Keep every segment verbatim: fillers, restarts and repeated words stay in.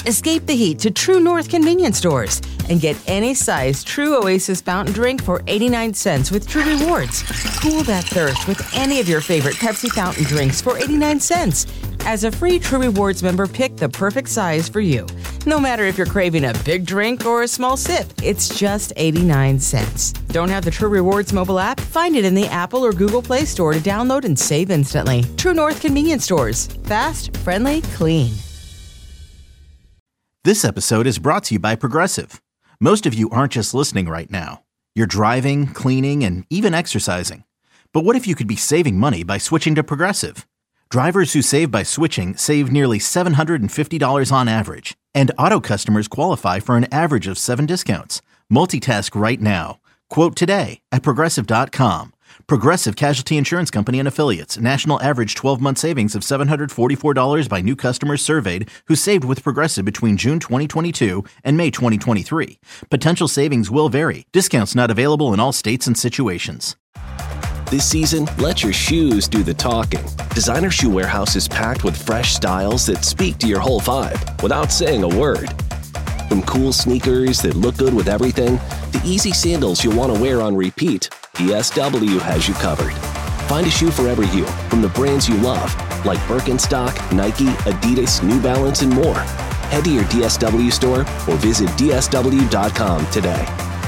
Escape the heat to True North convenience stores and get any size True Oasis fountain drink for eighty-nine cents with True Rewards. Cool that thirst with any of your favorite Pepsi fountain drinks for eighty-nine cents. As a free True Rewards member, pick the perfect size for you. No matter if you're craving a big drink or a small sip, it's just eighty-nine cents. Don't have the True Rewards mobile app? Find it in the Apple or Google Play Store to download and save instantly. True North convenience stores. Fast, friendly, clean. This episode is brought to you by Progressive. Most of you aren't just listening right now. You're driving, cleaning, and even exercising. But what if you could be saving money by switching to Progressive? Drivers who save by switching save nearly seven hundred fifty dollars on average. And auto customers qualify for an average of seven discounts. Multitask right now. Quote today at Progressive dot com. Progressive Casualty Insurance Company and Affiliates. National average twelve-month savings of seven hundred forty-four dollars by new customers surveyed who saved with Progressive between June twenty twenty-two and May twenty twenty-three. Potential savings will vary. Discounts not available in all states and situations. This season, let your shoes do the talking. Designer Shoe Warehouse is packed with fresh styles that speak to your whole vibe without saying a word. From cool sneakers that look good with everything, to easy sandals you'll want to wear on repeat, D S W has you covered. Find a shoe for every you from the brands you love, like Birkenstock, Nike, Adidas, New Balance, and more. Head to your D S W store or visit D S W dot com today.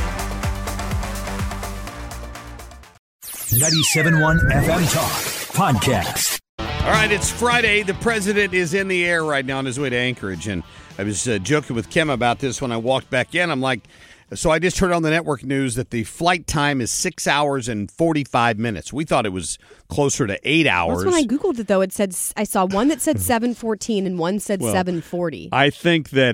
ninety-seven point one F M Talk Podcast. All right, it's Friday. The president is in the air right now on his way to Anchorage. And I was uh, joking with Kim about this when I walked back in. I'm like, so I just heard on the network news that the flight time is six hours and forty-five minutes. We thought it was closer to eight hours. That's when I Googled it, though. It said I saw one that said seven fourteen and one said well, seven forty. I think that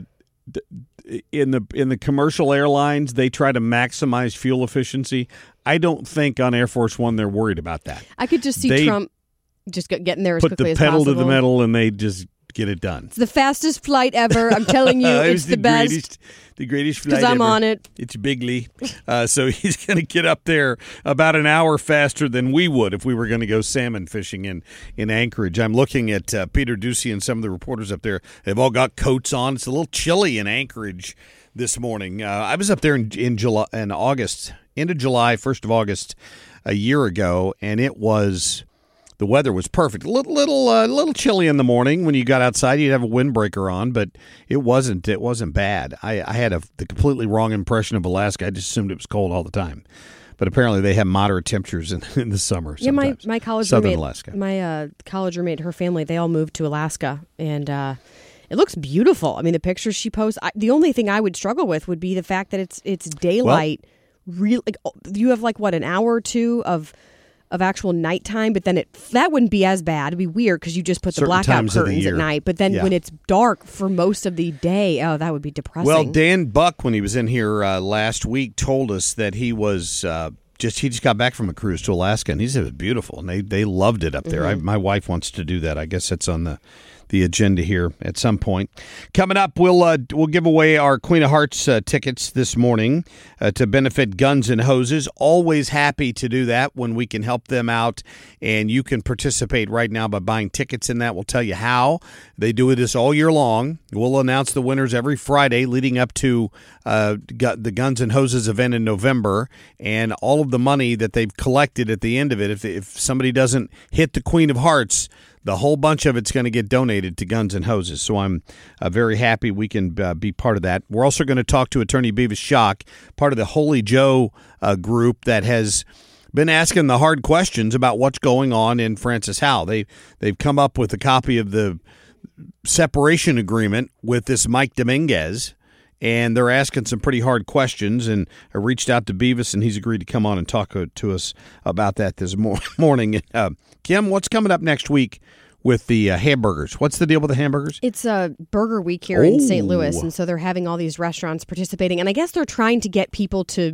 in the in the commercial airlines, they try to maximize fuel efficiency. I don't think on Air Force One they're worried about that. I could just see they Trump just getting there as quickly as possible. Put the pedal possible. to the metal and they just get it done. It's the fastest flight ever. I'm telling you, it's, it's the, the best. Greatest, the greatest flight Because I'm ever. on it. It's bigly. Uh, so he's going to get up there about an hour faster than we would if we were going to go salmon fishing in, in Anchorage. I'm looking at uh, Peter Ducey and some of the reporters up there. They've all got coats on. It's a little chilly in Anchorage this morning. Uh, I was up there in, in July, in August, end of July, first of August, a year ago, and it was the weather was perfect. A little, little, uh, little chilly in the morning when you got outside. You'd have a windbreaker on, but it wasn't. It wasn't bad. I, I had a the completely wrong impression of Alaska. I just assumed it was cold all the time, but apparently they have moderate temperatures in, in the summer. Yeah, sometimes. my my college Southern roommate, Alaska. my uh, college roommate, her family, they all moved to Alaska, and uh, it looks beautiful. I mean, the pictures she posts. I, the only thing I would struggle with would be the fact that it's it's daylight. Well, Real like you have like what an hour or two of of actual nighttime, but then it that wouldn't be as bad. It'd be weird because you just put the Certain blackout curtains the at night. But then yeah. when it's dark for most of the day, oh, that would be depressing. Well, Dan Buck, when he was in here uh, last week, told us that he was uh, just he just got back from a cruise to Alaska, and he said it was beautiful, and they they loved it up there. Mm-hmm. I, my wife wants to do that. I guess that's on the. the agenda here at some point. Coming up, we'll uh, we'll give away our Queen of Hearts uh, tickets this morning uh, to benefit Guns and Hoses. Always happy to do that when we can help them out, and you can participate right now by buying tickets in that. We'll tell you how. They do this all year long. We'll announce the winners every Friday leading up to uh, the Guns and Hoses event in November, and all of the money that they've collected at the end of it, if, if somebody doesn't hit the Queen of Hearts, the whole bunch of it's going to get donated to Guns and Hoses. So I'm uh, very happy we can uh, be part of that. We're also going to talk to Attorney Beavis Schock, part of the Holy Joe uh, group that has been asking the hard questions about what's going on in Francis Howell. They, they've come up with a copy of the separation agreement with this Mike Dominguez, and they're asking some pretty hard questions, and I reached out to Beavis, and he's agreed to come on and talk to us about that this mor- morning. Uh, Kim, what's coming up next week with the uh, hamburgers? What's the deal with the hamburgers? It's a burger week here oh. in Saint Louis, and so they're having all these restaurants participating, and I guess they're trying to get people to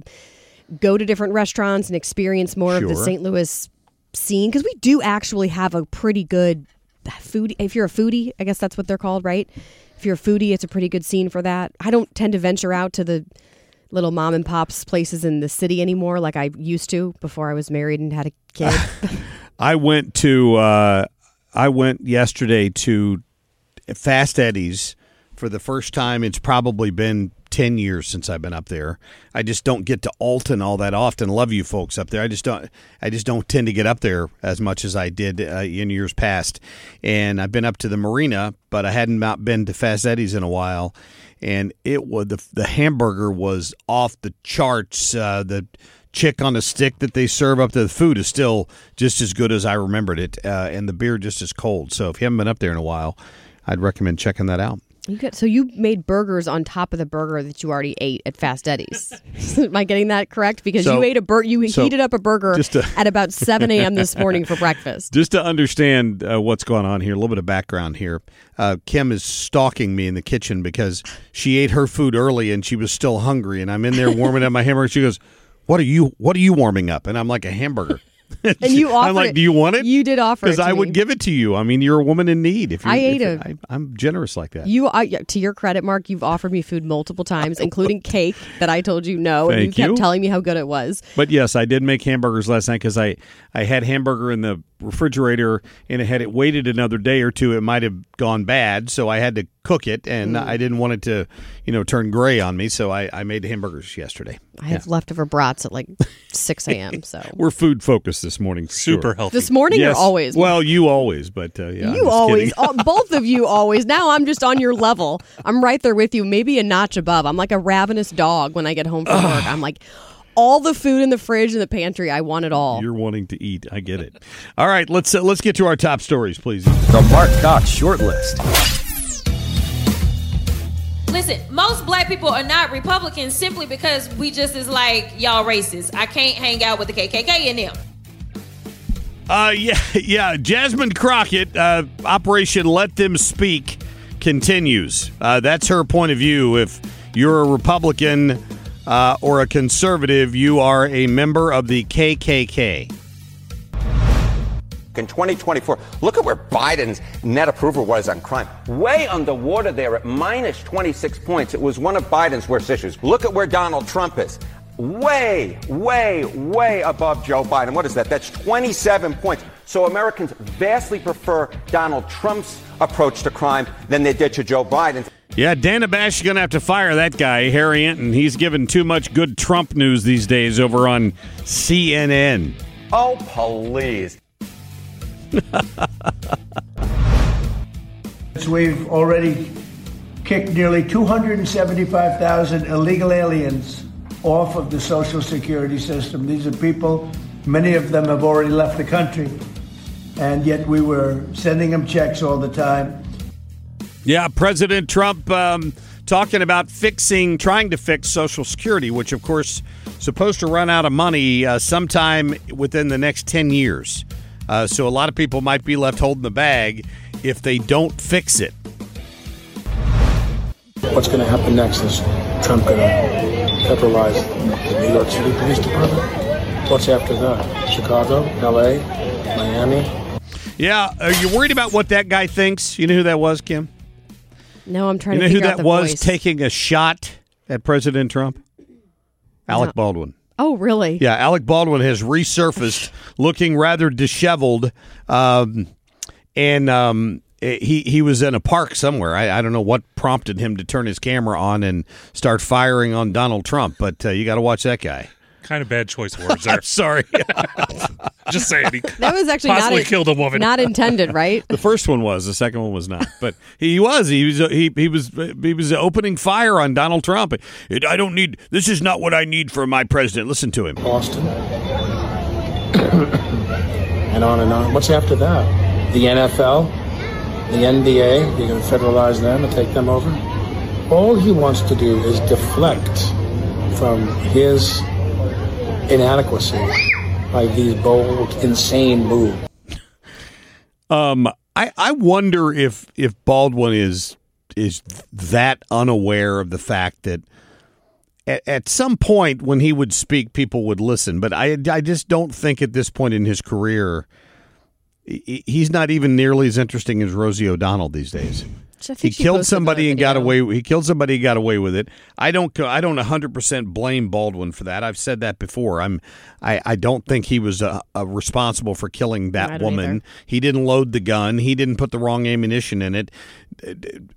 go to different restaurants and experience more sure. of the Saint Louis scene, because we do actually have a pretty good foodie. If you're a foodie, I guess that's what they're called, right? If you're a foodie, it's a pretty good scene for that. I don't tend to venture out to the little mom and pops places in the city anymore like I used to before I was married and had a kid. I went to uh, I went yesterday to Fast Eddie's for the first time. It's probably been ten years since I've been up there. I just don't get to Alton all that often. Love you folks up there. I just don't I just don't tend to get up there as much as I did uh, in years past. And I've been up to the marina, but I hadn't not been to Fazzetti's in a while. And it was the the hamburger was off the charts. Uh, the chick on a stick that they serve up to the food is still just as good as I remembered it, uh, and the beer just as cold. So if you haven't been up there in a while, I'd recommend checking that out. You get, so you made burgers on top of the burger that you already ate at Fazzetti's. Am I getting that correct? Because so, you ate a bur- you so heated up a burger to, at about seven a.m. this morning for breakfast. Just to understand uh, what's going on here, a little bit of background here. Uh, Kim is stalking me in the kitchen because she ate her food early and she was still hungry, and I'm in there warming up my hamburger. She goes, "What are you? What are you warming up?" And I'm like, "A hamburger." And you offered I'm like, it. "Do you want it?" You did offer it because I me. would give it to you. I mean, you're a woman in need. If you, I ate if, it. I, I'm generous like that. You, I, to your credit, Mark, you've offered me food multiple times, including cake that I told you no, and you Thank kept you. telling me how good it was. But yes, I did make hamburgers last night because I, I had hamburger in the refrigerator, and it had it waited another day or two, it might have gone bad. So I had to cook it, and mm. I didn't want it to, you know, turn gray on me. So I, I made hamburgers yesterday. I have yeah. leftover brats at like six a.m. So we're food focused this morning. Super sure. healthy. This morning yes. or always? Well, you always, but uh, yeah, you always, all, both of you always. Now I'm just on your level. I'm right there with you, maybe a notch above. I'm like a ravenous dog when I get home from work. I'm like, all the food in the fridge and the pantry, I want it all. You're wanting to eat. I get it. All right, let's uh, let's get to our top stories, please. The Mark Cox Short List. Listen, most black people are not Republicans simply because we just is like, y'all racist. I can't hang out with the K K K in them. Uh, yeah, yeah. Jasmine Crockett, uh, Operation Let Them Speak continues. Uh, that's her point of view. If you're a Republican uh, or a conservative, you are a member of the K K K. In twenty twenty-four, look at where Biden's net approval was on crime. Way underwater there at minus twenty-six points. It was one of Biden's worst issues. Look at where Donald Trump is. Way, way, way above Joe Biden. What is that? That's twenty-seven points. So Americans vastly prefer Donald Trump's approach to crime than they did to Joe Biden's. Yeah, Dana Bash is going to have to fire that guy, Harry Enton. He's given too much good Trump news these days over on C N N. Oh, please. We've already kicked nearly two hundred seventy-five thousand illegal aliens off of the Social Security system. These are people, many of them have already left the country, and yet we were sending them checks all the time. Yeah, President Trump um, talking about fixing, trying to fix Social Security, which, of course, is supposed to run out of money uh, sometime within the next ten years. Uh, so a lot of people might be left holding the bag if they don't fix it. What's going to happen next? Is Trump going to federalize the New York City Police Department? What's after that? Chicago, L A, Miami? Yeah, are you worried about what that guy thinks? You know who that was, Kim? No, I'm trying you to know figure who out that the was voice. taking a shot at President Trump? Alec No. Baldwin. Oh, really? Yeah, Alec Baldwin has resurfaced looking rather disheveled. Um, and um, he, he was in a park somewhere. I, I don't know what prompted him to turn his camera on and start firing on Donald Trump, but uh, you got to watch that guy. Kind of bad choice of words there. I'm sorry. Just saying. He That was actually possibly not, killed a woman. not intended, right? The first one was, the second one was not. But he was, he was, he, he was, he was opening fire on Donald Trump. It, I don't need. This is not what I need for my president. Listen to him. Boston. And on and on. What's after that? The N F L, the N B A, you're going to federalize them and take them over? All he wants to do is deflect from his inadequacy by these bold, insane moves. Um, I, I wonder if if Baldwin is is that unaware of the fact that at, at some point when he would speak, people would listen. But I I just don't think at this point in his career, he, he's not even nearly as interesting as Rosie O'Donnell these days. He killed somebody and got away. He killed somebody and got away with it. I don't. I don't one hundred percent blame Baldwin for that. I've said that before. I'm. I, I don't think he was uh, uh, responsible for killing that woman. either. He didn't load the gun. He didn't put the wrong ammunition in it.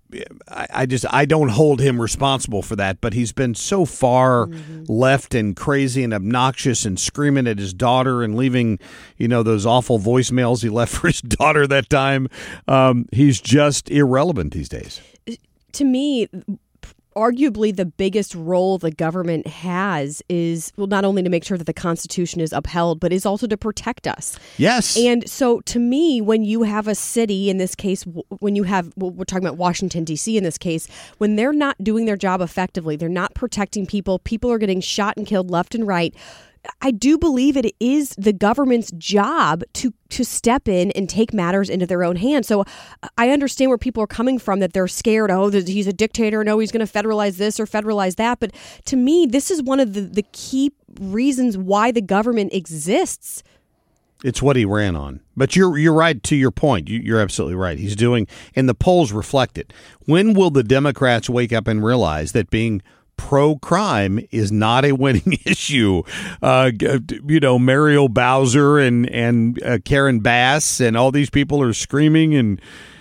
I, I just I don't hold him responsible for that, but he's been so far mm-hmm. left and crazy and obnoxious and screaming at his daughter and leaving, you know, those awful voicemails he left for his daughter that time. Um, he's just irrelevant these days. To me, arguably the biggest role the government has is, well, not only to make sure that the Constitution is upheld, but is also to protect us. Yes. And so to me, when you have a city, in this case, when you have, well, we're talking about Washington, D C in this case, when they're not doing their job effectively, they're not protecting people, people are getting shot and killed left and right. I do believe it is the government's job to to step in and take matters into their own hands. So I understand where people are coming from, that they're scared, oh, he's a dictator, no, he's going to federalize this or federalize that. But to me, this is one of the, the key reasons why the government exists. It's what he ran on. But you're you're right to your point. You, you're absolutely right. He's doing, and the polls reflect it. When will the Democrats wake up and realize that being pro-crime is not a winning issue? Uh, you know, Mario Bowser and and uh, Karen Bass and all these people are screaming, and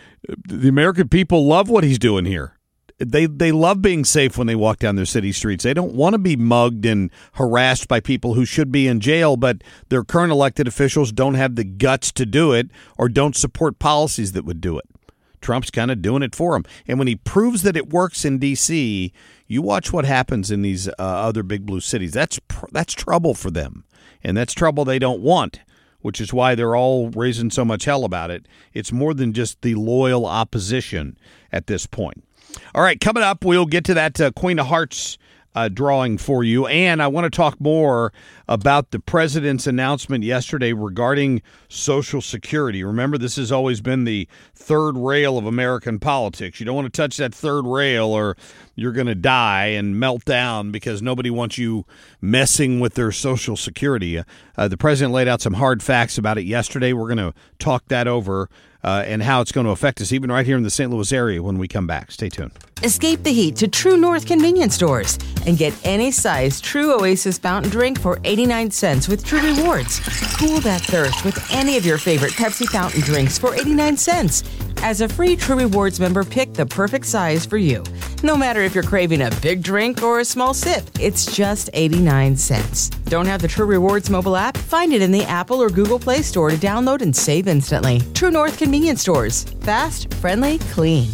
the American people love what he's doing here. They they love being safe when they walk down their city streets. They don't want to be mugged and harassed by people who should be in jail, but their current elected officials don't have the guts to do it or don't support policies that would do it. Trump's kind of doing it for him. And when he proves that it works in D C, you watch what happens in these uh, other big blue cities. That's that's trouble for them, and that's trouble they don't want, which is why they're all raising so much hell about it. It's more than just the loyal opposition at this point. All right, coming up, we'll get to that uh, Queen of Hearts uh, drawing for you, and I want to talk more about the president's announcement yesterday regarding Social Security. Remember, this has always been the third rail of American politics. You don't want to touch that third rail or you're going to die and melt down because nobody wants you messing with their Social Security. Uh, the president laid out some hard facts about it yesterday. We're going to talk that over uh, and how it's going to affect us, even right here in the Saint Louis area when we come back. Stay tuned. Escape the heat to True North convenience stores and get any size True Oasis fountain drink for eighty-nine cents with True Rewards. Cool that thirst with any of your favorite Pepsi fountain drinks for eighty-nine cents. As a free True Rewards member, pick the perfect size for you. No matter if you're craving a big drink or a small sip, it's just eighty-nine cents. Don't have the True Rewards mobile app? Find it in the Apple or Google Play Store to download and save instantly. True North convenience stores. Fast, friendly, clean.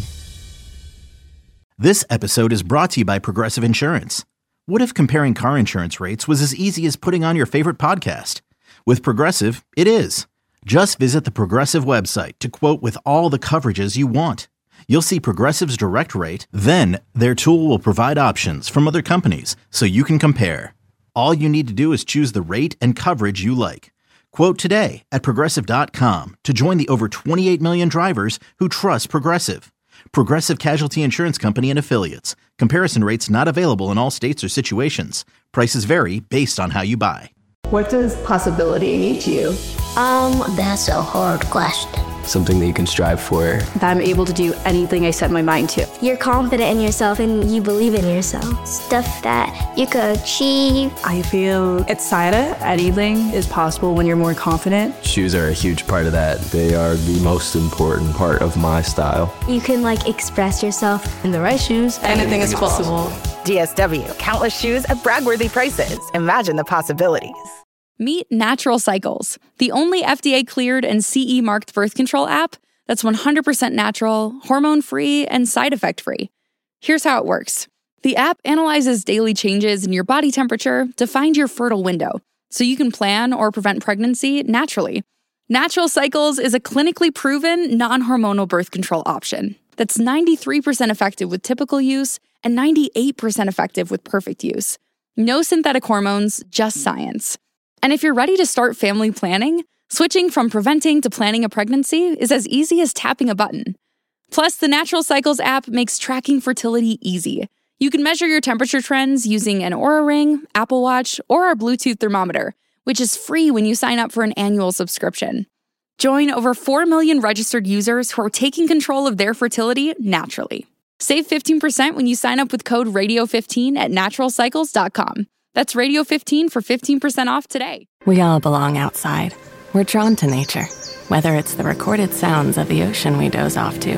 This episode is brought to you by Progressive Insurance. What if comparing car insurance rates was as easy as putting on your favorite podcast? With Progressive, it is. Just visit the Progressive website to quote with all the coverages you want. You'll see Progressive's direct rate, then their tool will provide options from other companies so you can compare. All you need to do is choose the rate and coverage you like. Quote today at Progressive dot com to join the over twenty-eight million drivers who trust Progressive. Progressive Casualty Insurance Company and Affiliates. Comparison rates not available in all states or situations. Prices vary based on how you buy. What does possibility mean to you? Um, that's a hard question. Something that you can strive for. That I'm able to do anything I set my mind to. You're confident in yourself and you believe in yourself. Stuff that you could achieve. I feel excited. Anything is possible when you're more confident. Shoes are a huge part of that. They are the most important part of my style. You can like express yourself. In the right shoes, anything, anything is possible. possible. D S W, countless shoes at brag-worthy prices. Imagine the possibilities. Meet Natural Cycles, the only F D A-cleared and C E-marked birth control app that's one hundred percent natural, hormone-free, and side effect-free. Here's how it works. The app analyzes daily changes in your body temperature to find your fertile window, so you can plan or prevent pregnancy naturally. Natural Cycles is a clinically proven, non-hormonal birth control option that's ninety-three percent effective with typical use and ninety-eight percent effective with perfect use. No synthetic hormones, just science. And if you're ready to start family planning, switching from preventing to planning a pregnancy is as easy as tapping a button. Plus, the Natural Cycles app makes tracking fertility easy. You can measure your temperature trends using an Oura Ring, Apple Watch, or our Bluetooth thermometer, which is free when you sign up for an annual subscription. Join over four million registered users who are taking control of their fertility naturally. Save fifteen percent when you sign up with code radio fifteen at natural cycles dot com. That's radio fifteen for fifteen percent off today. We all belong outside. We're drawn to nature, whether it's the recorded sounds of the ocean we doze off to,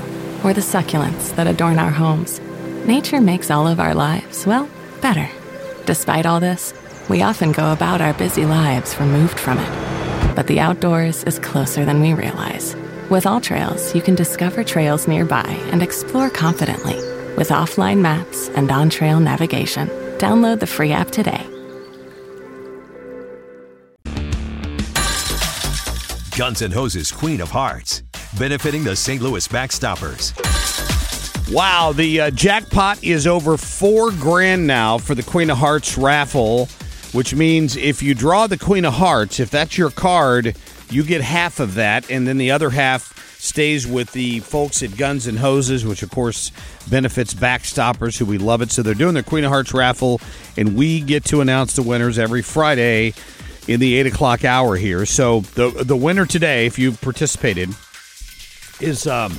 or the succulents that adorn our homes. Nature makes all of our lives, well, better. Despite all this, we often go about our busy lives removed from it. But the outdoors is closer than we realize. With AllTrails, you can discover trails nearby and explore confidently with offline maps and on-trail navigation. Download the free app today. Guns N' Hoses Queen of Hearts, benefiting the Saint Louis Backstoppers. Wow, the uh, jackpot is over four grand now for the Queen of Hearts raffle, which means if you draw the Queen of Hearts, if that's your card, you get half of that, and then the other half stays with the folks at Guns N' Hoses, which, of course, benefits Backstoppers, who we love it. So they're doing their Queen of Hearts raffle, and we get to announce the winners every Friday in the eight o'clock hour here. So the the winner today, if you've participated, is um,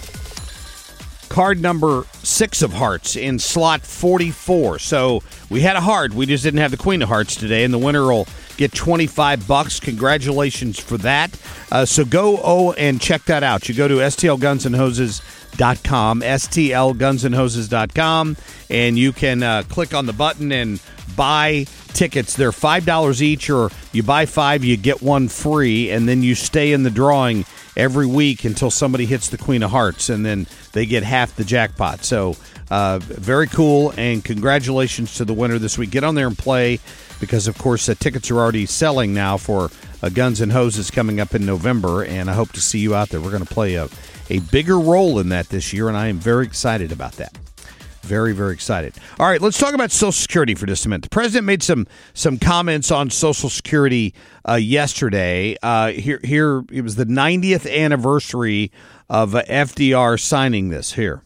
card number six of hearts in slot forty-four. So we had a heart. We just didn't have the Queen of Hearts today, and the winner will get twenty-five bucks. Congratulations for that. Uh, so go oh and check that out. You go to S T L guns and hoses dot com, S T L guns and hoses dot com, and you can uh, click on the button and buy tickets. They're five dollars each, or you buy five, you get one free, and then you stay in the drawing every week until somebody hits the Queen of Hearts, and then they get half the jackpot. So uh, very cool, and congratulations to the winner this week. Get on there and play, because, of course, uh, tickets are already selling now for uh, Guns N' Hoses coming up in November, and I hope to see you out there. We're going to play a, a bigger role in that this year, and I am very excited about that. Very, very excited. All right, let's talk about Social Security for just a minute. The president made some some comments on Social Security uh, yesterday. Uh, here, here it was the ninetieth anniversary of uh, F D R signing this. Here.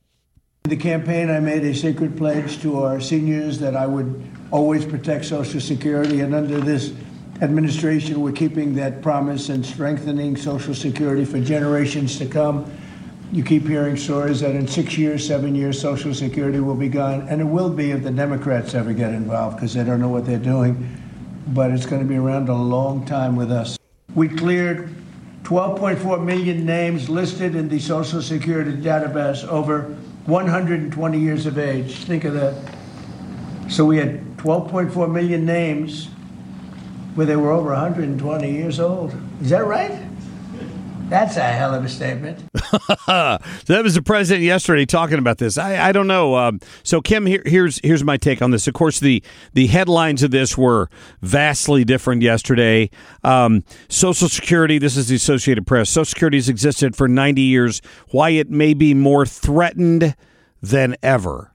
In the campaign, I made a secret pledge to our seniors that I would always protect Social Security, and under this administration, we're keeping that promise and strengthening Social Security for generations to come. You keep hearing stories that in six years, seven years, Social Security will be gone, and it will be if the Democrats ever get involved, because they don't know what they're doing, but it's going to be around a long time with us. We cleared twelve point four million names listed in the Social Security database over one hundred twenty years of age. Think of that. So we had twelve point four million names where they were over one hundred twenty years old. Is that right? That's a hell of a statement. That was the president yesterday talking about this. I, I don't know. Um, so, Kim, here, here's here's my take on this. Of course, the, the headlines of this were vastly different yesterday. Um, Social Security, this is the Associated Press. Social Security has existed for ninety years. Why it may be more threatened than ever.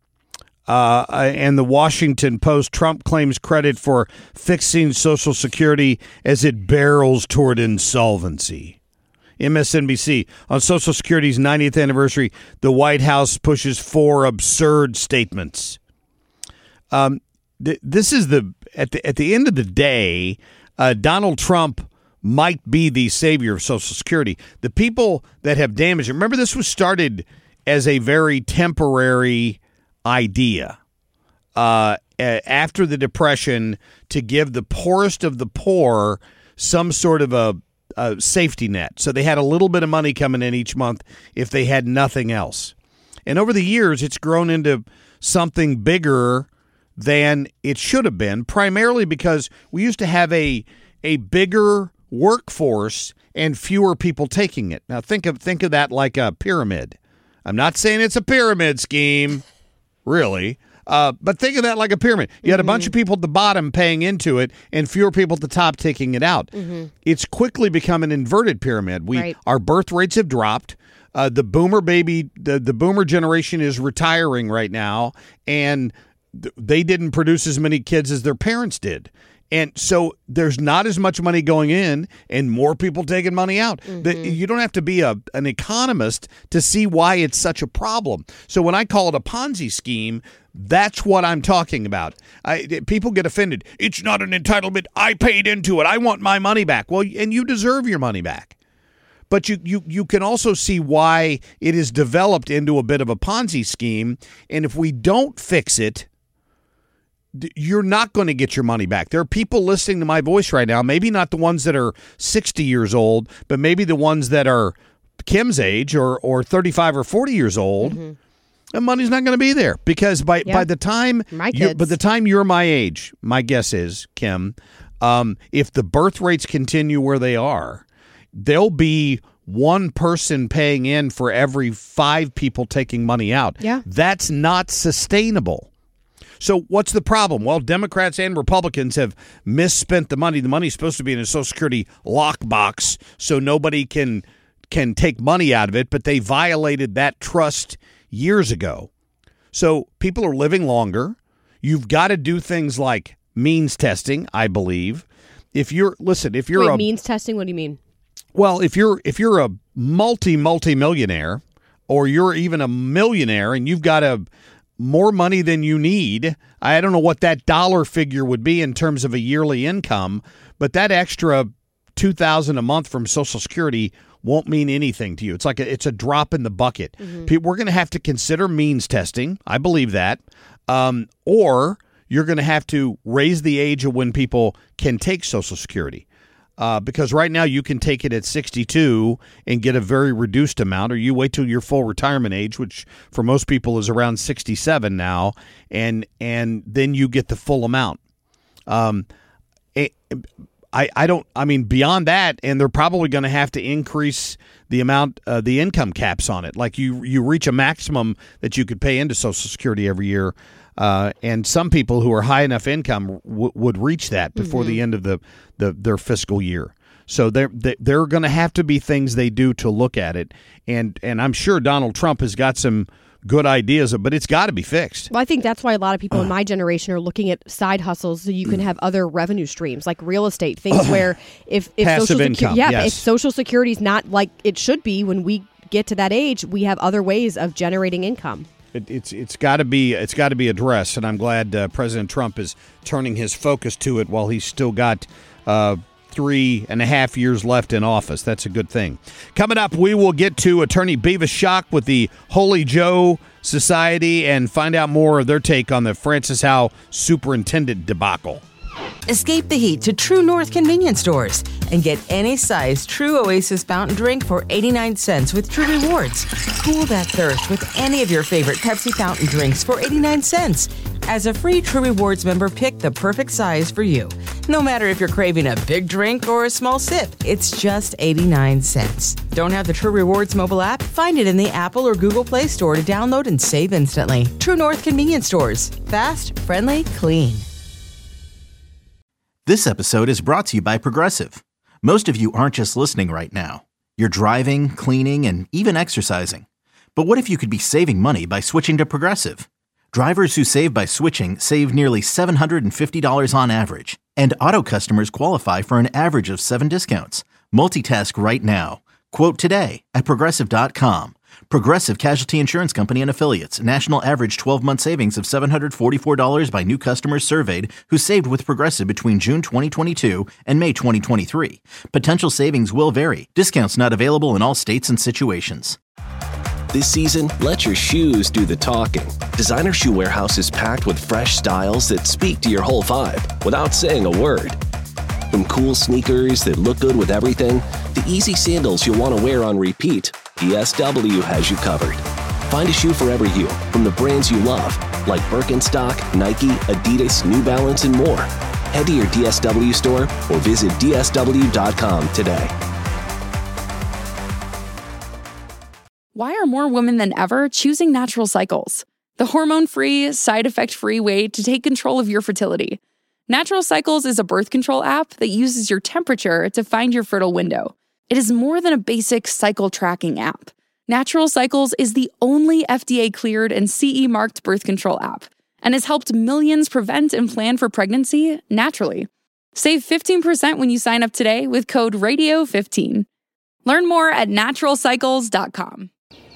Uh, and the Washington Post, Trump claims credit for fixing Social Security as it barrels toward insolvency. M S N B C, on Social Security's ninetieth anniversary, the White House pushes four absurd statements. Um, th- this is the at the at the end of the day, uh, Donald Trump might be the savior of Social Security. The people that have damaged it. Remember, this was started as a very temporary idea uh, after the Depression to give the poorest of the poor some sort of a Uh, safety net. So they had a little bit of money coming in each month if they had nothing else. And over the years, it's grown into something bigger than it should have been, primarily because we used to have a a bigger workforce and fewer people taking it. Now think of think of that like a pyramid. I'm not saying it's a pyramid scheme, really. Uh, but think of that like a pyramid. You had a bunch of people at the bottom paying into it and fewer people at the top taking it out. Mm-hmm. It's quickly become an inverted pyramid. We right. Our birth rates have dropped. Uh, the boomer baby, the, the boomer generation is retiring right now, and th- they didn't produce as many kids as their parents did. And so there's not as much money going in and more people taking money out. Mm-hmm. The, you don't have to be a an economist to see why it's such a problem. So when I call it a Ponzi scheme, that's what I'm talking about. I, people get offended. It's not an entitlement. I paid into it. I want my money back. Well, and you deserve your money back. But you, you, you can also see why it is developed into a bit of a Ponzi scheme. And if we don't fix it, you're not going to get your money back. There are people listening to my voice right now, maybe not the ones that are sixty years old, but maybe the ones that are Kim's age or or thirty-five or forty years old, mm-hmm. the money's not going to be there because by yeah. by the time my you're, kids. by the time you're my age, my guess is, Kim, um, if the birth rates continue where they are, there'll be one person paying in for every five people taking money out. Yeah. That's not sustainable. So what's the problem? Well, Democrats and Republicans have misspent the money. The money's supposed to be in a Social Security lockbox so nobody can can take money out of it, but they violated that trust years ago. So people are living longer. You've got to do things like means testing, I believe. If you're listen, if you're Wait, a means testing, what do you mean? Well, if you're if you're a multi multi millionaire, or you're even a millionaire, and you've got a more money than you need, I don't know what that dollar figure would be in terms of a yearly income, but that extra two thousand a month from Social Security won't mean anything to you. It's like a, it's a drop in the bucket. Mm-hmm. We're going to have to consider means testing. I believe that, um, or you're going to have to raise the age of when people can take Social Security. Uh, because right now you can take it at sixty-two and get a very reduced amount, or you wait till your full retirement age, which for most people is around sixty-seven now, and and then you get the full amount. Um, it, I I don't. I mean, beyond that, and they're probably going to have to increase the amount, uh, the income caps on it. Like you you reach a maximum that you could pay into Social Security every year. Uh, and some people who are high enough income w- would reach that before mm-hmm. the end of the, the their fiscal year. So there they, there are going to have to be things they do to look at it. And and I'm sure Donald Trump has got some good ideas, but it's got to be fixed. Well, I think that's why a lot of people in my generation are looking at side hustles so you can have other revenue streams like real estate, things where if, if passive Social income, Secu- yeah, yes. if Social Security is not like it should be when we get to that age, we have other ways of generating income. It, it's it's got to be it's got to be addressed, and I'm glad uh, President Trump is turning his focus to it while he's still got uh, three and a half years left in office. That's a good thing. Coming up, we will get to Attorney Beavis Schock with the Holy Joe Society and find out more of their take on the Francis Howell superintendent debacle. Escape the heat to True North convenience stores and get any size True Oasis fountain drink for eighty-nine cents with True Rewards. Cool that thirst with any of your favorite Pepsi fountain drinks for eighty-nine cents. As a free True Rewards member, pick the perfect size for you. No matter if you're craving a big drink or a small sip, it's just eighty-nine cents. Don't have the True Rewards mobile app? Find it in the Apple or Google Play Store to download and save instantly. True North convenience stores. Fast, friendly, clean. This episode is brought to you by Progressive. Most of you aren't just listening right now. You're driving, cleaning, and even exercising. But what if you could be saving money by switching to Progressive? Drivers who save by switching save nearly seven hundred fifty dollars on average. And auto customers qualify for an average of seven discounts. Multitask right now. Quote today at Progressive dot com. Progressive Casualty Insurance Company and Affiliates. National average twelve-month savings of seven hundred forty-four dollars by new customers surveyed who saved with Progressive between June twenty twenty-two and May twenty twenty-three. Potential savings will vary. Discounts not available in all states and situations. This season, let your shoes do the talking. Designer Shoe Warehouse is packed with fresh styles that speak to your whole vibe without saying a word. From cool sneakers that look good with everything, to easy sandals you'll want to wear on repeat, D S W has you covered. Find a shoe for every you from the brands you love, like Birkenstock, Nike, Adidas, New Balance, and more. Head to your D S W store or visit D S W dot com today. Why are more women than ever choosing Natural Cycles? The hormone-free, side-effect-free way to take control of your fertility. Natural Cycles is a birth control app that uses your temperature to find your fertile window. It is more than a basic cycle tracking app. Natural Cycles is the only F D A-cleared and C E-marked birth control app and has helped millions prevent and plan for pregnancy naturally. Save fifteen percent when you sign up today with code radio fifteen. Learn more at natural cycles dot com.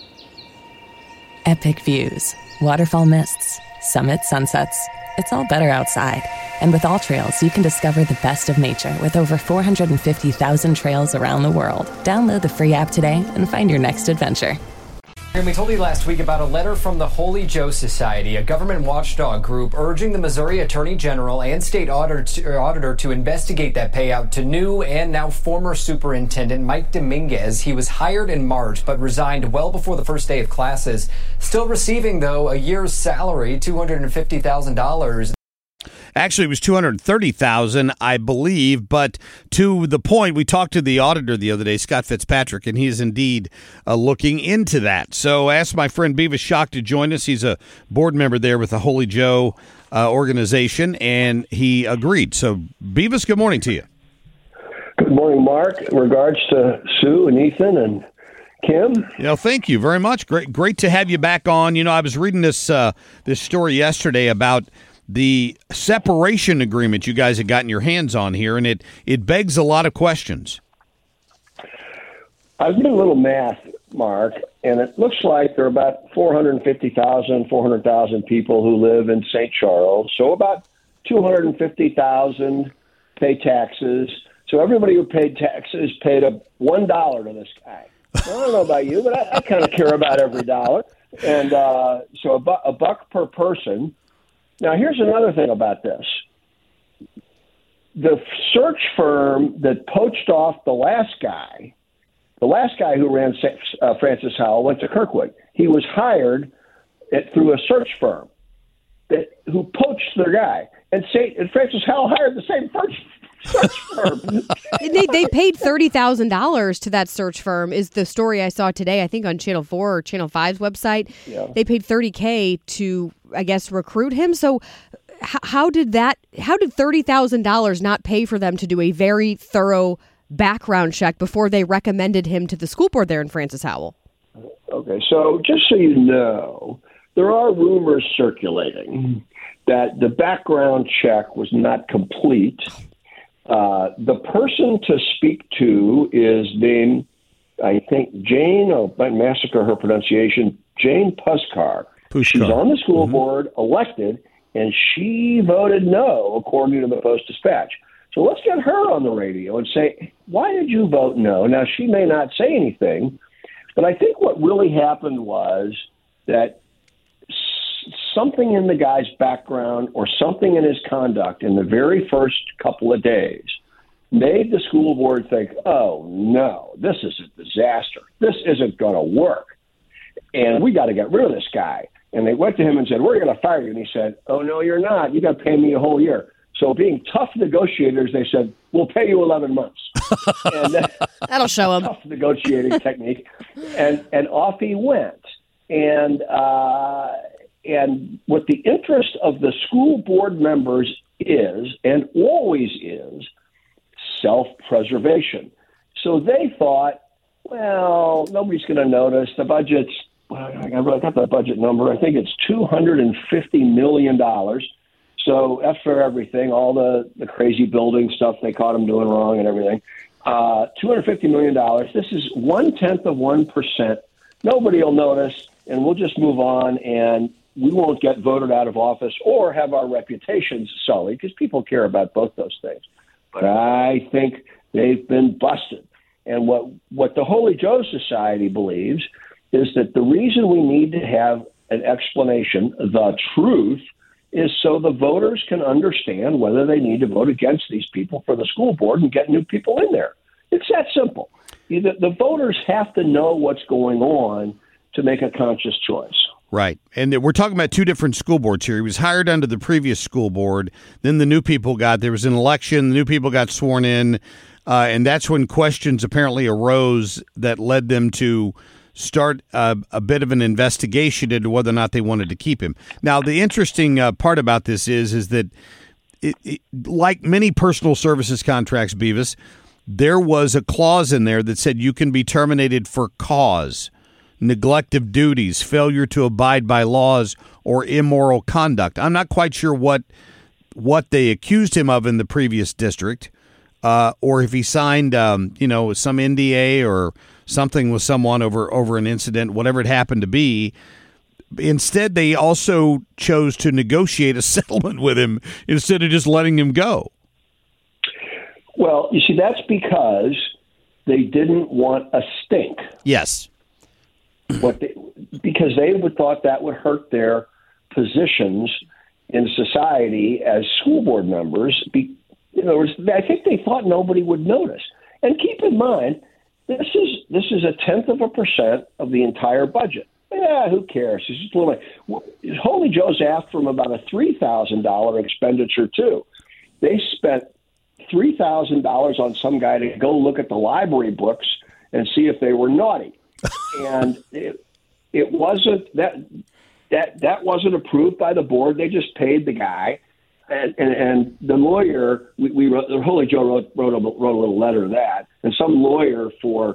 Epic views, waterfall mists, summit sunsets. It's all better outside. And with AllTrails, you can discover the best of nature with over four hundred fifty thousand trails around the world. Download the free app today and find your next adventure. And we told you last week about a letter from the Holy Joe Society, a government watchdog group urging the Missouri Attorney General and state auditor, auditor to investigate that payout to new and now former Superintendent Mike Dominguez. He was hired in March but resigned well before the first day of classes. Still receiving, though, a year's salary, two hundred fifty thousand dollars. Actually, it was two hundred thirty thousand dollars, I believe. But to the point, we talked to the auditor the other day, Scott Fitzpatrick, and he is indeed uh, looking into that. So I asked my friend Beavis Schock to join us. He's a board member there with the Holy Joe uh, organization, and he agreed. So, Beavis, good morning to you. Good morning, Mark. In regards to Sue and Ethan and Kim. You know, thank you very much. Great, great to have you back on. You know, I was reading this uh, this story yesterday about the separation agreement you guys have gotten your hands on here, and it, it begs a lot of questions. I've done a little math, Mark, and it looks like there are about four hundred fifty thousand, four hundred thousand people who live in Saint Charles, so about two hundred fifty thousand pay taxes. So everybody who paid taxes paid a one dollar to this guy. I don't know about you, but I, I kind of care about every dollar. And uh, so a, bu- a buck per person. Now, here's another thing about this. The search firm that poached off the last guy, the last guy who ran uh, Francis Howell went to Kirkwood. He was hired at, through a search firm that who poached their guy. And, Saint, and Francis Howell hired the same search, search firm. they, they paid thirty thousand dollars to that search firm is the story I saw today, I think on Channel four or Channel five's website. Yeah. They paid thirty K to, I guess, recruit him. So h- how did that, how did thirty thousand dollars not pay for them to do a very thorough background check before they recommended him to the school board there in Francis Howell? Okay, so just so you know, there are rumors circulating that the background check was not complete. Uh, the person to speak to is named, I think, Jane, oh, I massacre her pronunciation, Jane Puskar. Pushkar. She's on the school Mm-hmm. board, elected, and she voted no, according to the Post-Dispatch. So let's get her on the radio and say, why did you vote no? Now, she may not say anything, but I think what really happened was that something in the guy's background or something in his conduct in the very first couple of days made the school board think, oh, no, this is a disaster. This isn't going to work. And we got to get rid of this guy. And they went to him and said, we're going to fire you. And he said, oh, no, you're not. You got to pay me a whole year. So being tough negotiators, they said, we'll pay you eleven months. And that, That'll show him. Tough negotiating technique. And, and off he went. And, uh, And what the interest of the school board members is, and always is, self-preservation. So they thought, well, nobody's going to notice. The budget's, well, I got the budget number. I think it's two hundred fifty million dollars. So after everything, all the, the crazy building stuff they caught him doing wrong and everything, uh, two hundred fifty million dollars. This is one-tenth of one percent. Nobody will notice, and we'll just move on, and we won't get voted out of office or have our reputations sullied, because people care about both those things. But I think they've been busted. And what, what the Holy Joe Society believes is that the reason we need to have an explanation, the truth, is so the voters can understand whether they need to vote against these people for the school board and get new people in there. It's that simple. The, the voters have to know what's going on to make a conscious choice. Right. And we're talking about two different school boards here. He was hired under the previous school board. Then the new people got, there was an election, the new people got sworn in. Uh, and that's when questions apparently arose that led them to start uh, a bit of an investigation into whether or not they wanted to keep him. Now, the interesting uh, part about this is, is that it, it, like many personal services contracts, Beavis, there was a clause in there that said you can be terminated for cause, neglect of duties, failure to abide by laws, or immoral conduct. I'm not quite sure what what they accused him of in the previous district, uh, or if he signed, um, you know, some N D A or something with someone over over an incident, whatever it happened to be. Instead, they also chose to negotiate a settlement with him instead of just letting him go. Well, you see, that's because they didn't want a stink. Yes. what they, because they would thought that would hurt their positions in society as school board members. Be, in other words, I think they thought nobody would notice. And keep in mind, this is this is a tenth of a percent of the entire budget. Yeah, who cares? It's just a little. Holy Joe's asked for about a three thousand dollar expenditure too. They spent three thousand dollars on some guy to go look at the library books and see if they were naughty, and it, it wasn't that that that wasn't approved by the board. They just paid the guy, and and, and the lawyer. We, we wrote, Holy Joe wrote wrote a, wrote a little letter to that, and some lawyer for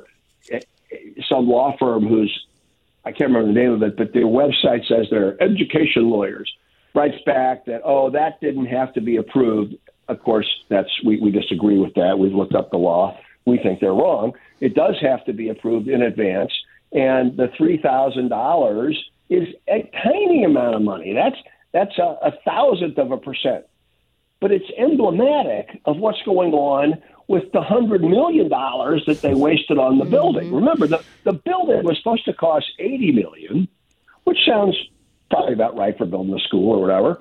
some law firm who's I can't remember the name of it, but their website says they're education lawyers. Writes back that oh that didn't have to be approved. Of course, that's we, we disagree with that. We've looked up the law. We think they're wrong. It does have to be approved in advance, and the three thousand dollars is a tiny amount of money. That's that's a, a thousandth of a percent, but it's emblematic of what's going on with the hundred million dollars that they wasted on the mm-hmm. building. Remember, the the building was supposed to cost eighty million, which sounds probably about right for building a school or whatever.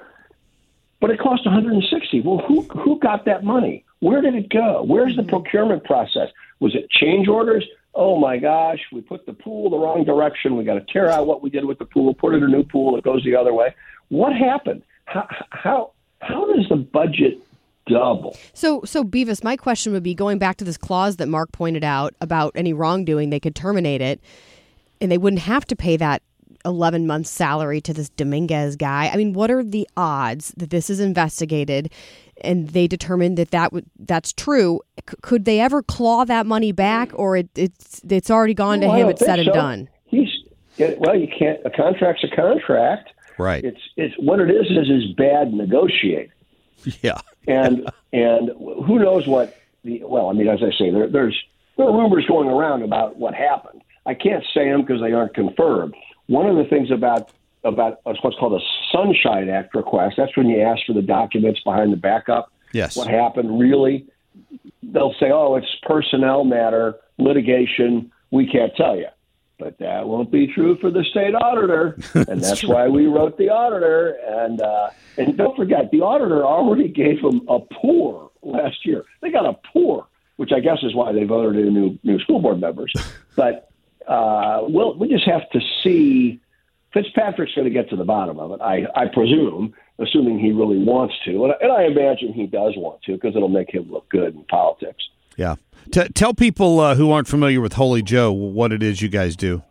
But it cost one hundred sixty. Well, who who got that money? Where did it go? Where's the procurement process? Was it change orders? Oh my gosh, we put the pool the wrong direction. We got to tear out what we did with the pool, put in a new pool that goes the other way. What happened? How how how does the budget double? So so Beavis, my question would be going back to this clause that Mark pointed out about any wrongdoing, they could terminate it, and they wouldn't have to pay that eleven months salary to this Dominguez guy. I mean, what are the odds that this is investigated and they determine that, that w- that's true? C- could they ever claw that money back, or it, it's it's already gone no, to him, it's said so. and done? He's well, you can't. A contract's a contract. Right. It's it's what it is is is bad negotiating. Yeah. and and who knows what the well, I mean, as I say, there, there's there are rumors going around about what happened. I can't say them because they aren't confirmed. One of the things about about what's called a Sunshine Act request, that's when you ask for the documents behind the backup. Yes. What happened really? They'll say, oh, it's personnel matter, litigation, we can't tell you. But that won't be true for the state auditor, and that's true. why we wrote the auditor. And uh, and don't forget, the auditor already gave them a pour last year. They got a pour, which I guess is why they voted in new new school board members. But uh, we'll we just have to see. Fitzpatrick's going to get to the bottom of it, I, I presume, assuming he really wants to, and, and I imagine he does want to because it'll make him look good in politics. Yeah. T- tell people uh, who aren't familiar with Holy Joe what it is you guys do.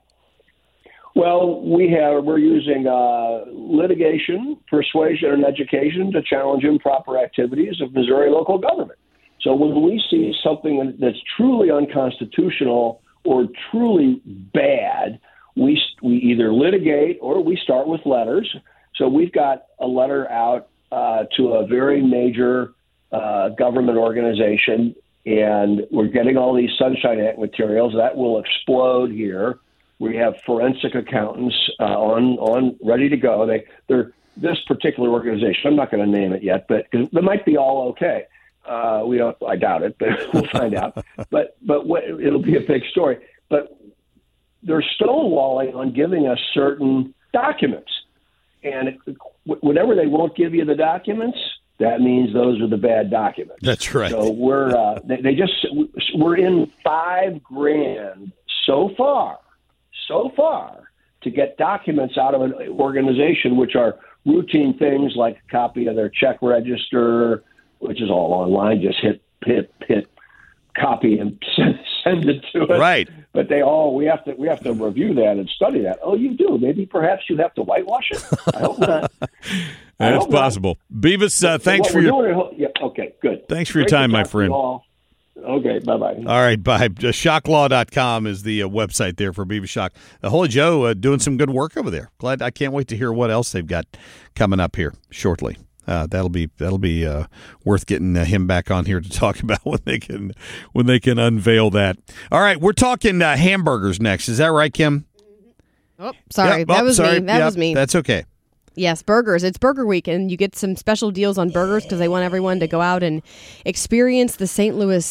Well, we have we're using uh, litigation, persuasion, and education to challenge improper activities of Missouri local government. So when we see something that's truly unconstitutional or truly bad, we we either litigate or we start with letters. So we've got a letter out uh, to a very major uh, government organization, and we're getting all these Sunshine Act materials that will explode here. We have forensic accountants uh, on on ready to go. They they're this particular organization. I'm not going to name it yet, but cause they might be all okay. Uh, we don't. I doubt it, but we'll find out. But but what, it'll be a big story. But they're stonewalling on giving us certain documents, and whenever they won't give you the documents, that means those are the bad documents. That's right. So we're uh, they, they just we're in five grand so far, so far to get documents out of an organization, which are routine things like a copy of their check register, which is all online. Just hit hit hit copy and send, send it to us. Right. But they all we have to we have to review that and study that. Oh, you do? Maybe perhaps you have to whitewash it. I hope not. That's possible. Not. Beavis, uh, thanks for your doing, yeah, okay, good. Thanks for your Great time, my friend. Okay, bye bye. All right, bye. shock law dot com is the uh, website there for Beavis Shock. The Holy Joe uh, doing some good work over there. Glad I can't wait to hear what else they've got coming up here shortly. Uh, that'll be that'll be uh, worth getting uh, him back on here to talk about when they can when they can unveil that. All right, we're talking uh, hamburgers next. Is that right, Kim? Oh, sorry, yep. that oh, was sorry. me. That yep. was me. That's okay. Yes, burgers. It's Burger Week, and you get some special deals on burgers because they want everyone to go out and experience the Saint Louis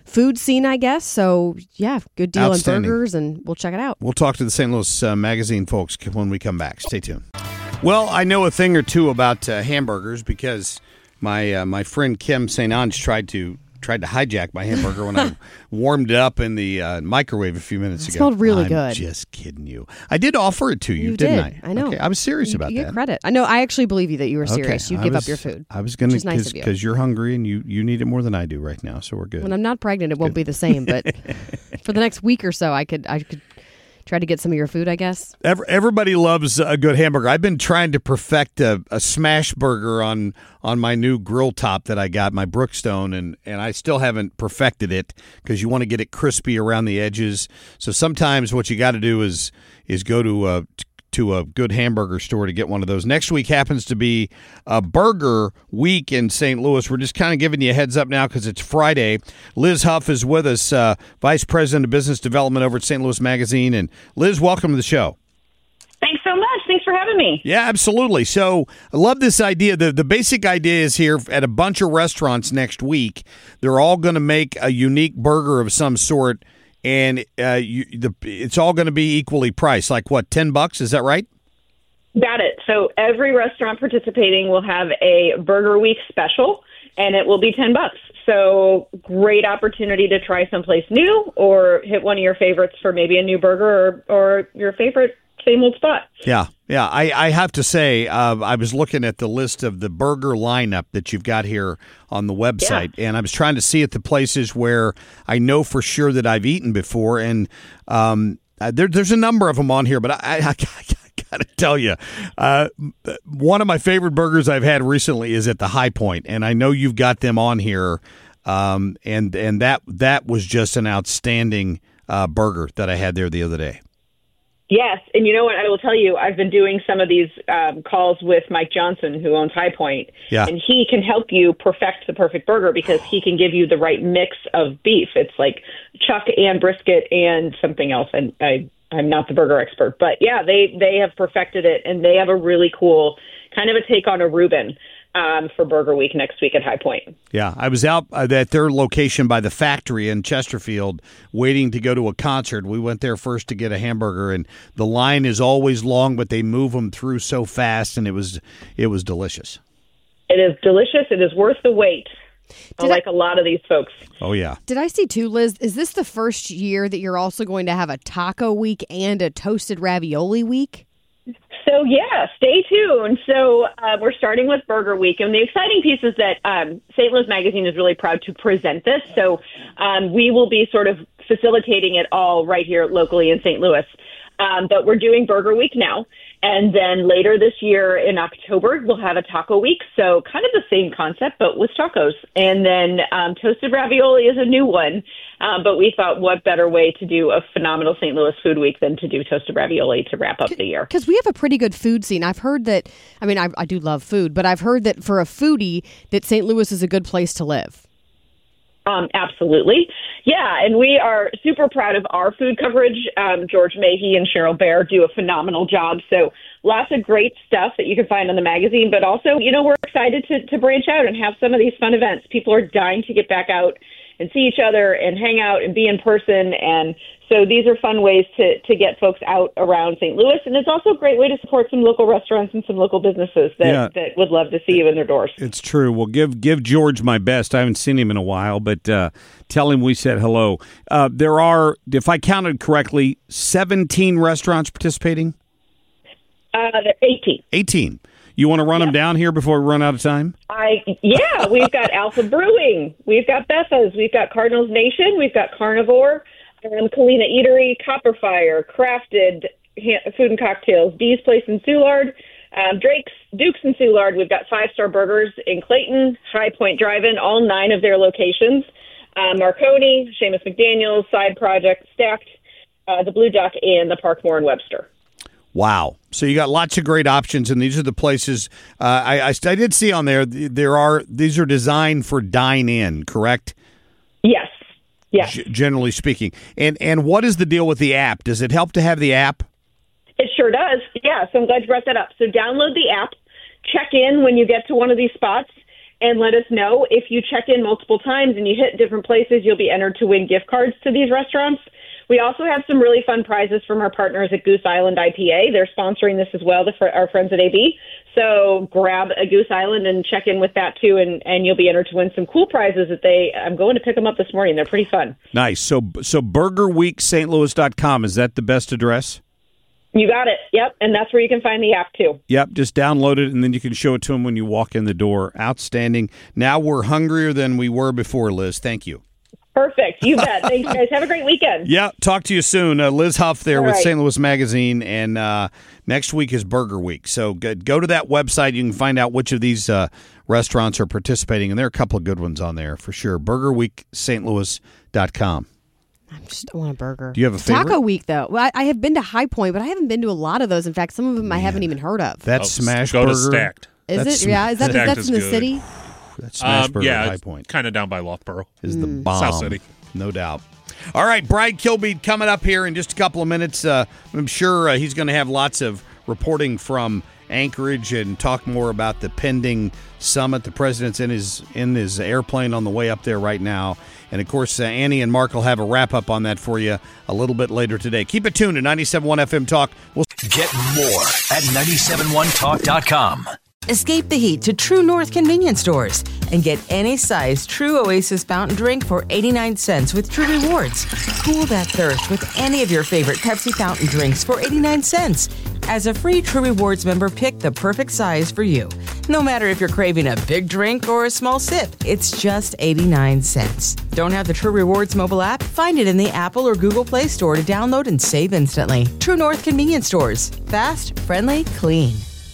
food scene, I guess. So, yeah, good deal on Outstanding. burgers, and we'll check it out. We'll talk to the Saint Louis uh, Magazine folks when we come back. Stay tuned. Well, I know a thing or two about uh, hamburgers because my uh, my friend Kim Saint Ange tried to tried to hijack my hamburger when I warmed it up in the uh, microwave a few minutes It ago. smelled really I'm good. Just kidding you. I did offer it to you, You didn't did. I? I know. Okay, I was serious you, about you that. get credit. I know. I actually believe you that you were Okay, serious. You I give was- up your food. I was going which to is nice of you. because you're hungry and you, you need it more than I do right now, so we're good. When I'm not pregnant, it won't be the same. But for the next week or so, I could I could try to get some of your food, I guess. Every, everybody loves a good hamburger. I've been trying to perfect a, a smash burger on on my new grill top that I got, my Brookstone, and, and I still haven't perfected it because you want to get it crispy around the edges. So sometimes what you got to do is is go to a to a good hamburger store to get one of those. Next week happens to be a burger week in Saint Louis. We're just kind of giving you a heads up now because it's Friday. Liz Huff is with us, uh, Vice President of Business Development over at Saint Louis Magazine. And Liz, welcome to the show. Thanks so much. Thanks for having me. Yeah, absolutely. So I love this idea. The, the basic idea is here at a bunch of restaurants next week, they're all going to make a unique burger of some sort. And uh, you, the, it's all going to be equally priced. Like, what, ten bucks? Is that right? Got it. So every restaurant participating will have a Burger Week special, and it will be ten bucks. So great opportunity to try someplace new or hit one of your favorites for maybe a new burger or, or your favorite same old spot. Yeah, yeah. I, I have to say, uh, I was looking at the list of the burger lineup that you've got here on the website, yeah. and I was trying to see at the places where I know for sure that I've eaten before, and um, there, there's a number of them on here, but I, I, I got to tell you, uh, one of my favorite burgers I've had recently is at the High Point, and I know you've got them on here, um, and and that that was just an outstanding uh, burger that I had there the other day. Yes, and you know what? I will tell you, I've been doing some of these um, calls with Mike Johnson, who owns High Point, yeah. and he can help you perfect the perfect burger because he can give you the right mix of beef. It's like chuck and brisket and something else, and I, I'm not the burger expert, but yeah, they, they have perfected it, and they have a really cool kind of a take on a Reuben. Um, for Burger Week next week at High Point. Yeah, I was out at their location by the factory in Chesterfield waiting to go to a concert. We went there first to get a hamburger, and the line is always long, but they move them through so fast, and it was it was delicious. It is delicious. It is worth the wait. Did like I, a lot of these folks. Oh, yeah. Did I see, too, Liz, is this the first year that you're also going to have a taco week and a toasted ravioli week? So, yeah, stay tuned. So uh, we're starting with Burger Week. And the exciting piece is that um, Saint Louis Magazine is really proud to present this. So um, we will be sort of facilitating it all right here locally in Saint Louis. Um, but we're doing Burger Week now. And then later this year in October, we'll have a Taco Week. So kind of the same concept, but with tacos. And then um, Toasted Ravioli is a new one. Um, but we thought what better way to do a phenomenal Saint Louis Food Week than to do Toasted Ravioli to wrap up the year. Because we have a pretty good food scene. I've heard that, I mean, I, I do love food, but I've heard that for a foodie, that Saint Louis is a good place to live. Um, absolutely. Yeah, and we are super proud of our food coverage. Um, George Mahey and Cheryl Bear do a phenomenal job. So lots of great stuff that you can find on the magazine. But also, you know, we're excited to, to branch out and have some of these fun events. People are dying to get back out and see each other and hang out and be in person. And so these are fun ways to, to get folks out around Saint Louis. And it's also a great way to support some local restaurants and some local businesses that, yeah. that would love to see you in their doors. It's true. Well, give give George my best. I haven't seen him in a while, but uh, tell him we said hello. Uh, there are, if I counted correctly, seventeen restaurants participating? Uh, eighteen. eighteen. You want to run yeah. them down here before we run out of time? I Yeah, we've got Alpha Brewing. We've got Betha's. We've got Cardinals Nation. We've got Carnivore. Um, Kalina Eatery, Copperfire, Crafted ha- Food and Cocktails, Dee's Place in Soulard, um, Drake's, Duke's in Soulard. We've got Five Star Burgers in Clayton, High Point Drive-In, all nine of their locations. Uh, Marconi, Seamus McDaniels, Side Project, Stacked, uh, the Blue Duck, and the Parkmore in Webster. Wow. So you got lots of great options, and these are the places. Uh, I, I, I did see on there, there are these are designed for dine-in, correct? Yes. Yes. G- generally speaking. And and what is the deal with the app? Does it help to have the app? It sure does. Yeah, so I'm glad you brought that up. So download the app, check in when you get to one of these spots, and let us know. If you check in multiple times and you hit different places, you'll be entered to win gift cards to these restaurants. We also have some really fun prizes from our partners at Goose Island I P A. They're sponsoring this as well, the, our friends at A B. So grab a Goose Island and check in with that too, and, and you'll be entered to win some cool prizes that they. I'm going to pick them up this morning. They're pretty fun. Nice. So so burger week st louis dot com, is that the best address? You got it. Yep, and that's where you can find the app too. Yep, just download it, and then you can show it to them when you walk in the door. Outstanding. Now we're hungrier than we were before, Liz. Thank you. Perfect. You bet. Thanks, guys. Have a great weekend. Yeah, talk to you soon. Uh, Liz Huff there All with right. Saint Louis Magazine, and uh, next week is Burger Week. So go, go to that website. You can find out which of these uh, restaurants are participating, and there are a couple of good ones on there for sure. burger week st louis dot com. I just want a burger. Do you have a favorite? Taco Week, though. Well, I, I have been to High Point, but I haven't been to a lot of those. In fact, some of them I haven't even heard of. That's Oh, Smash go Burger. to Stacked. Is That's it? Yeah, is that, is Stacked that is in the good. city? That's Smash Um, Burger yeah, at High Point. kind of down by Loughborough. Is the Mm. bomb. South City. No doubt. All right, Brad Kilby coming up here in just a couple of minutes. Uh, I'm sure uh, he's going to have lots of reporting from Anchorage and talk more about the pending summit. The president's in his in his airplane on the way up there right now. And, of course, uh, Annie and Mark will have a wrap-up on that for you a little bit later today. Keep it tuned to ninety-seven point one F M Talk. We'll Get more at nine seven one talk dot com. Escape the heat to True North convenience stores and get any size True Oasis fountain drink for eighty-nine cents with True Rewards. Cool that thirst with any of your favorite Pepsi fountain drinks for eighty-nine cents. As a free True Rewards member, pick the perfect size for you. No matter if you're craving a big drink or a small sip, it's just eighty-nine cents. Don't have the True Rewards mobile app? Find it in the Apple or Google Play Store to download and save instantly. True North convenience stores. Fast, friendly, clean.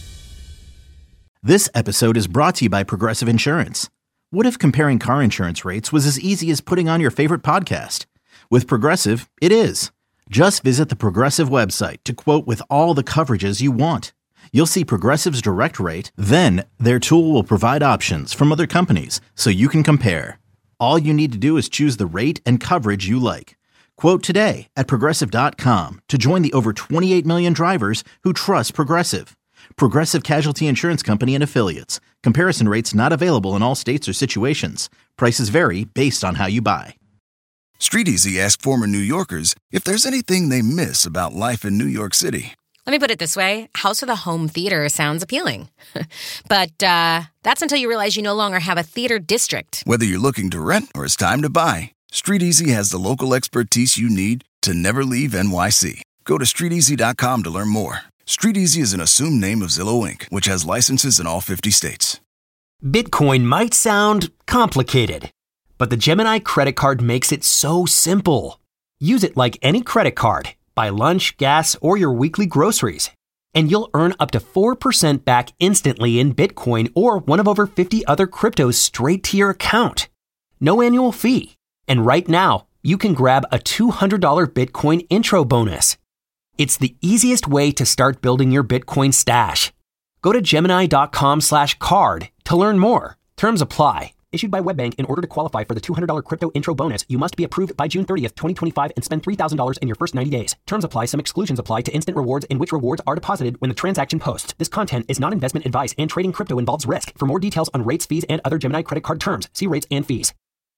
This episode is brought to you by Progressive Insurance. What if comparing car insurance rates was as easy as putting on your favorite podcast? With Progressive, it is. Just visit the Progressive website to quote with all the coverages you want. You'll see Progressive's direct rate, then their tool will provide options from other companies so you can compare. All you need to do is choose the rate and coverage you like. Quote today at progressive dot com to join the over twenty-eight million drivers who trust Progressive. Progressive Casualty Insurance Company and Affiliates. Comparison rates not available in all states or situations. Prices vary based on how you buy. Street Easy asked former New Yorkers if there's anything they miss about life in New York City. Let me put it this way. House with a home theater sounds appealing. But uh, that's until you realize you no longer have a theater district. Whether you're looking to rent or it's time to buy, Street Easy has the local expertise you need to never leave N Y C. Go to street easy dot com to learn more. Street Easy is an assumed name of Zillow Incorporated, which has licenses in all fifty states. Bitcoin might sound complicated, but the Gemini credit card makes it so simple. Use it like any credit card. Buy lunch, gas, or your weekly groceries, and you'll earn up to four percent back instantly in Bitcoin or one of over fifty other cryptos straight to your account. No annual fee. And right now, you can grab a two hundred dollars Bitcoin intro bonus. It's the easiest way to start building your Bitcoin stash. Go to Gemini dot com slash card to learn more. Terms apply. Issued by WebBank. In order to qualify for the two hundred dollars crypto intro bonus, you must be approved by June thirtieth, twenty twenty-five and spend three thousand dollars in your first ninety days. Terms apply. Some exclusions apply to instant rewards in which rewards are deposited when the transaction posts. This content is not investment advice and trading crypto involves risk. For more details on rates, fees, and other Gemini credit card terms, see rates and fees.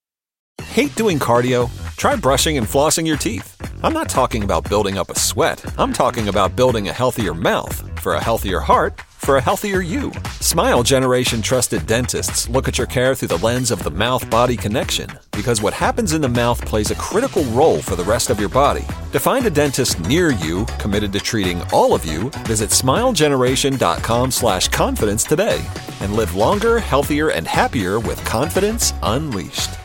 Hate doing cardio? Try brushing and flossing your teeth. I'm not talking about building up a sweat. I'm talking about building a healthier mouth. For a healthier heart, for a healthier you. Smile Generation trusted dentists look at your care through the lens of the mouth-body connection, because what happens in the mouth plays a critical role for the rest of your body. To find a dentist near you committed to treating all of you, visit smile generation dot com slash confidence today and live longer, healthier, and happier with confidence unleashed.